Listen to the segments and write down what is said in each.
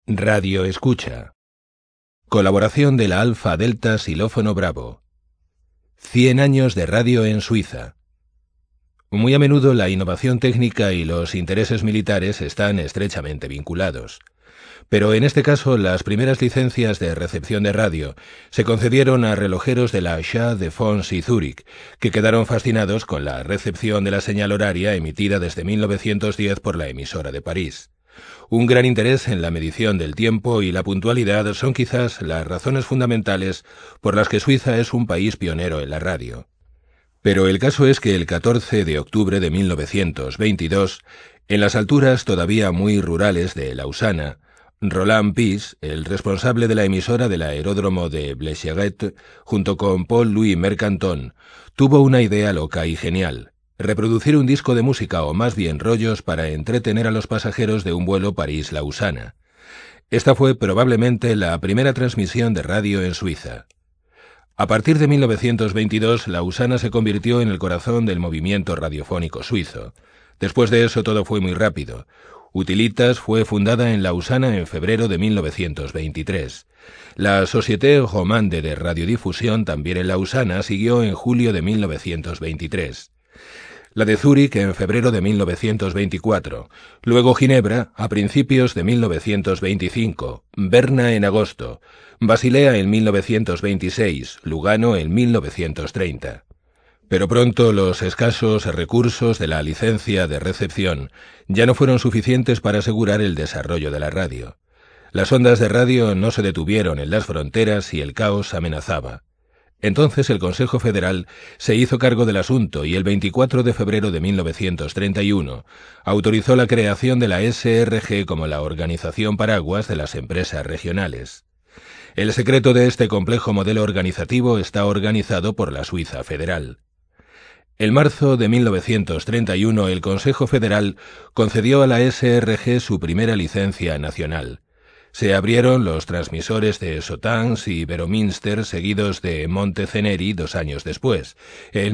Radio Escucha. Colaboración de la Alfa Delta Xilófono Bravo. 100 años de radio en Suiza. Muy a menudo la innovación técnica y los intereses militares están estrechamente vinculados. Pero en este caso las primeras licencias de recepción de radio se concedieron a relojeros de la Château de Fonds y Zúrich, que quedaron fascinados con la recepción de la señal horaria emitida desde 1910 por la emisora de París. Un gran interés en la medición del tiempo y la puntualidad son quizás las razones fundamentales por las que Suiza es un país pionero en la radio. Pero el caso es que el 14 de octubre de 1922, en las alturas todavía muy rurales de Lausana, Roland Pis, el responsable de la emisora del aeródromo de Blecheret, junto con Paul-Louis Mercanton, tuvo una idea loca y genial: reproducir un disco de música, o más bien rollos, para entretener a los pasajeros de un vuelo París-Lausana. Esta fue probablemente la primera transmisión de radio en Suiza. A partir de 1922, Lausana se convirtió en el corazón del movimiento radiofónico suizo. Después de eso todo fue muy rápido. Utilitas fue fundada en Lausana en febrero de 1923. La Société Romande de Radiodifusión, también en Lausana, siguió en julio de 1923. La de Zúrich en febrero de 1924, luego Ginebra a principios de 1925, Berna en agosto, Basilea en 1926, Lugano en 1930. Pero pronto los escasos recursos de la licencia de recepción ya no fueron suficientes para asegurar el desarrollo de la radio. Las ondas de radio no se detuvieron en las fronteras y el caos amenazaba. Entonces el Consejo Federal se hizo cargo del asunto y el 24 de febrero de 1931 autorizó la creación de la SRG como la organización paraguas de las empresas regionales. El secreto de este complejo modelo organizativo está organizado por la Suiza Federal. En marzo de 1931 el Consejo Federal concedió a la SRG su primera licencia nacional. Se abrieron los transmisores de Sotans y Beromünster, seguidos de Monteceneri 2 años después, en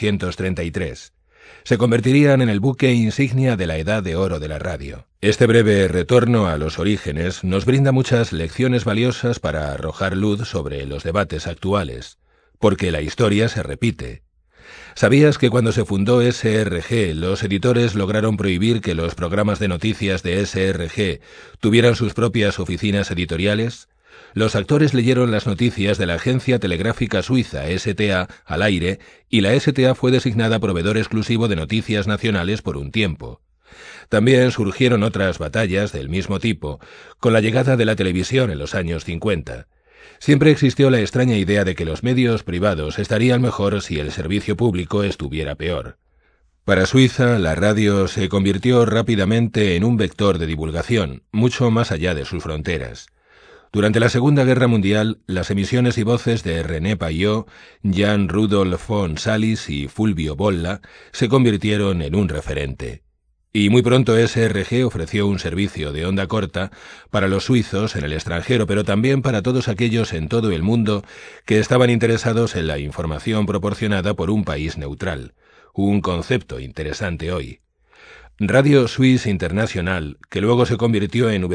1933. Se convertirían en el buque insignia de la edad de oro de la radio. Este breve retorno a los orígenes nos brinda muchas lecciones valiosas para arrojar luz sobre los debates actuales, porque la historia se repite. ¿Sabías que cuando se fundó SRG, los editores lograron prohibir que los programas de noticias de SRG tuvieran sus propias oficinas editoriales? Los actores leyeron las noticias de la Agencia Telegráfica Suiza, STA, al aire, y la STA fue designada proveedor exclusivo de noticias nacionales por un tiempo. También surgieron otras batallas del mismo tipo, con la llegada de la televisión en los años 50. Siempre existió la extraña idea de que los medios privados estarían mejor si el servicio público estuviera peor. Para Suiza, la radio se convirtió rápidamente en un vector de divulgación, mucho más allá de sus fronteras. Durante la Segunda Guerra Mundial, las emisiones y voces de René Payot, Jan Rudolf von Salis y Fulvio Bolla se convirtieron en un referente. Y muy pronto SRG ofreció un servicio de onda corta para los suizos en el extranjero, pero también para todos aquellos en todo el mundo que estaban interesados en la información proporcionada por un país neutral. Un concepto interesante hoy. Radio Suisse International, que luego se convirtió en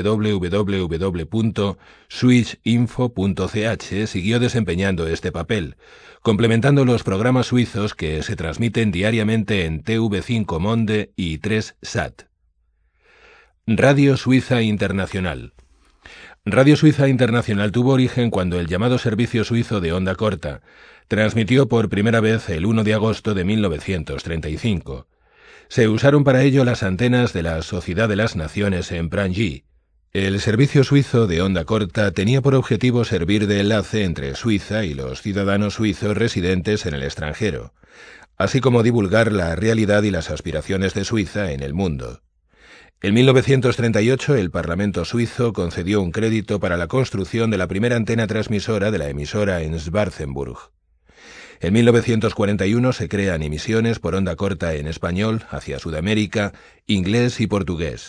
www.swissinfo.ch, siguió desempeñando este papel, complementando los programas suizos que se transmiten diariamente en TV5 Monde y 3 Sat. Radio Suiza Internacional. Radio Suiza Internacional tuvo origen cuando el llamado Servicio Suizo de Onda Corta transmitió por primera vez el 1 de agosto de 1935. Se usaron para ello las antenas de la Sociedad de las Naciones en Prangy. El servicio suizo de onda corta tenía por objetivo servir de enlace entre Suiza y los ciudadanos suizos residentes en el extranjero, así como divulgar la realidad y las aspiraciones de Suiza en el mundo. En 1938 el Parlamento suizo concedió un crédito para la construcción de la primera antena transmisora de la emisora en Schwarzenburg. En 1941 se crean emisiones por onda corta en español hacia Sudamérica, inglés y portugués.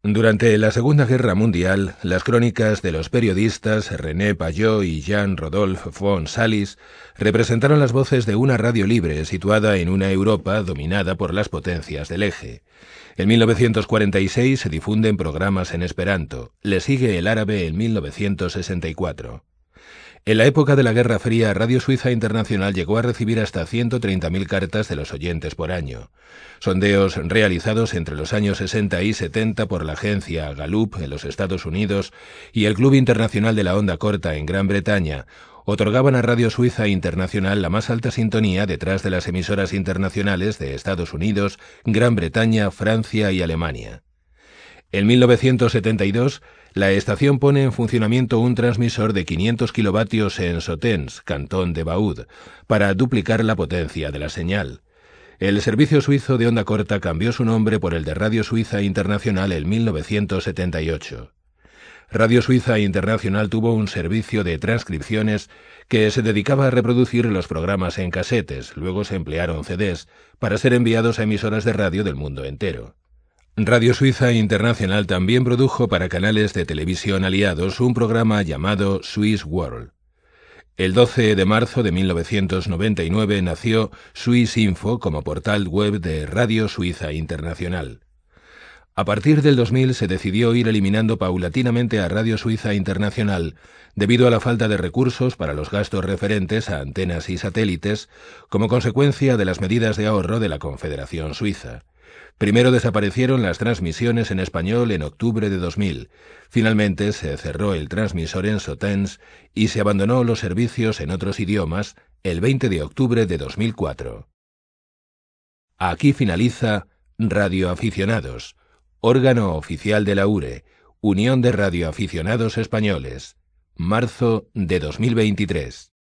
Durante la Segunda Guerra Mundial, las crónicas de los periodistas René Payot y Jean-Rodolphe von Salis representaron las voces de una radio libre situada en una Europa dominada por las potencias del Eje. En 1946 se difunden programas en esperanto, le sigue el árabe en 1964. En la época de la Guerra Fría, Radio Suiza Internacional llegó a recibir hasta 130.000 cartas de los oyentes por año. Sondeos realizados entre los años 60 y 70 por la agencia Gallup en los Estados Unidos y el Club Internacional de la Onda Corta en Gran Bretaña otorgaban a Radio Suiza Internacional la más alta sintonía detrás de las emisoras internacionales de Estados Unidos, Gran Bretaña, Francia y Alemania. En 1972, la estación pone en funcionamiento un transmisor de 500 kilovatios en Sotens, cantón de Vaud, para duplicar la potencia de la señal. El servicio suizo de onda corta cambió su nombre por el de Radio Suiza Internacional en 1978. Radio Suiza Internacional tuvo un servicio de transcripciones que se dedicaba a reproducir los programas en casetes, luego se emplearon CDs, para ser enviados a emisoras de radio del mundo entero. Radio Suiza Internacional también produjo para canales de televisión aliados un programa llamado Swiss World. El 12 de marzo de 1999 nació Swiss Info como portal web de Radio Suiza Internacional. A partir del 2000 se decidió ir eliminando paulatinamente a Radio Suiza Internacional debido a la falta de recursos para los gastos referentes a antenas y satélites como consecuencia de las medidas de ahorro de la Confederación Suiza. Primero desaparecieron las transmisiones en español en octubre de 2000. Finalmente se cerró el transmisor en Sotens y se abandonó los servicios en otros idiomas el 20 de octubre de 2004. Aquí finaliza Radioaficionados, órgano oficial de la URE, Unión de Radioaficionados Españoles, marzo de 2023.